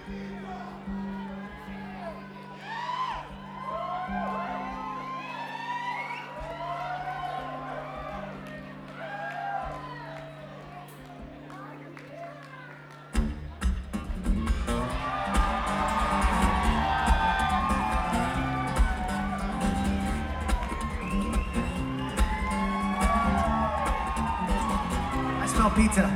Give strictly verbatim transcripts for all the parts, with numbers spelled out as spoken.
I smell pizza.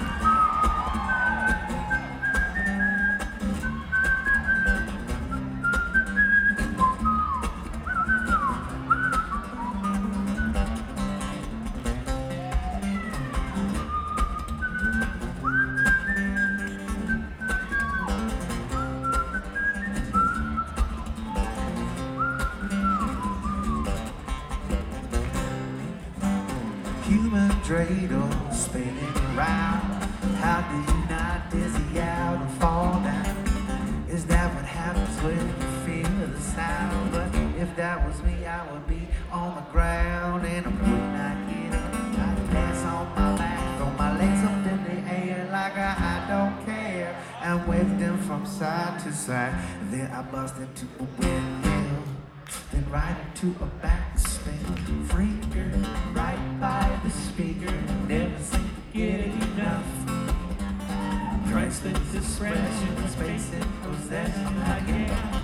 Human dreidel spinning around. How do you not dizzy out and fall down? Is that what happens when you feel the sound? But if that was me, I would be on the ground and I would not get up. I'd dance on my back, throw my legs up in the air like a I don't care, and wave them from side to side. Then I bust into a windmill, then right into a backspin. Freaker, right by the speaker, never seem to get enough. Priceless expression, space and possession, I get.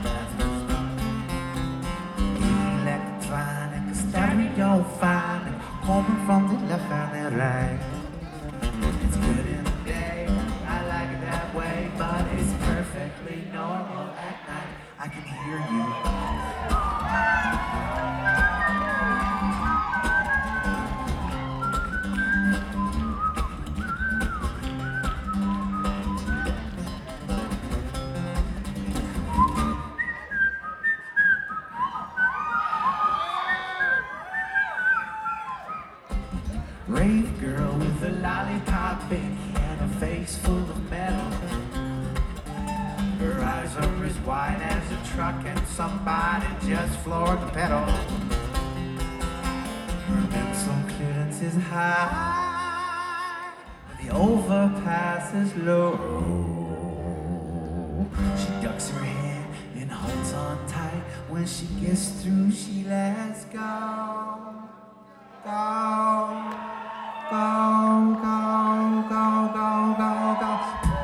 Electronic, stereo fine, coming from the left and the right. It's good in the day, I like it that way, but it's perfectly normal at night. I can hear you. Rave girl with a lollipop big and a face full of metal. Her eyes are as wide as a truck and somebody just floored the pedal. Her mental clearance is high, but the overpass is low. She ducks her head and holds on tight. When she gets through, she lets go. Go. Go, go, go, go, go, go.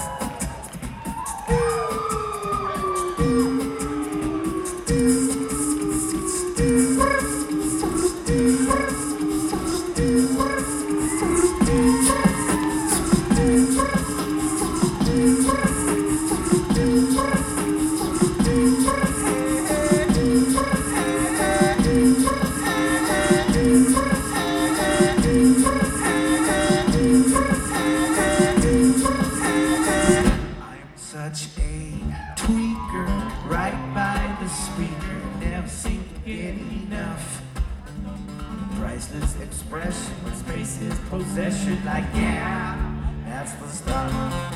Such a tweaker, right by the speaker, never seem to get enough. Priceless expression, space is possession, like yeah, that's the stuff.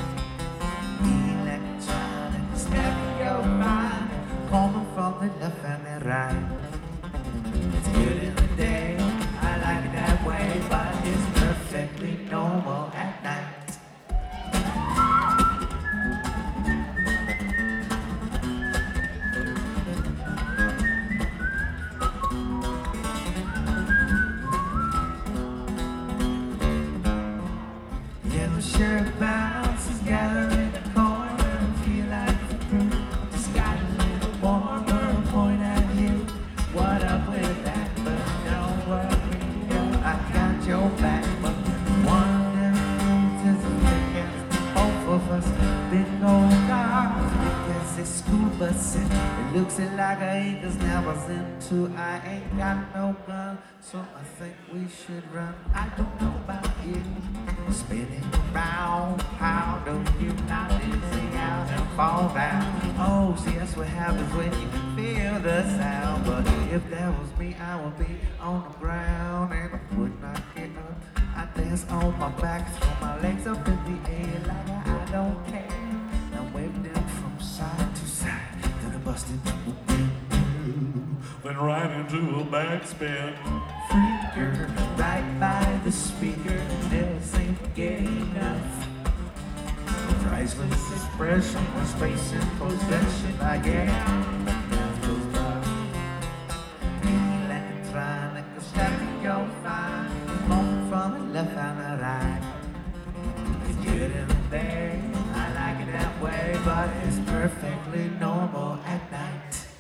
Electronic, stereo mind, coming from the left and the right. It's good in the day, I like it that way, but it's perfectly normal at night. Shirt bounces, gather in the corner, feel like the group just got a little warmer. Point at you, what up with that? But don't worry, girl, I got your back. But one of them is a weekend, both of us been going dark. Because it's school bus and it looks like I ain't cause now I into I ain't got no gun, so I think we should run. I don't know about you, spinning around. How do you not dizzy out and fall down? Oh, see, that's what happens when you feel the sound. But if that was me, I would be on the ground and I would not get up. I dance on my back, throw my legs up in the air like I, I don't care. And wave them from side to side, then I bust into a window, then right into a backspin. Freaker, right by the speaker, never seem to get enough. Priceless expression when space and possession. Like yeah, life goes by. Maybe like a try, like a step you'll find. Moment from the left and the right. It's good and bad, I like it that way, but it's perfectly normal.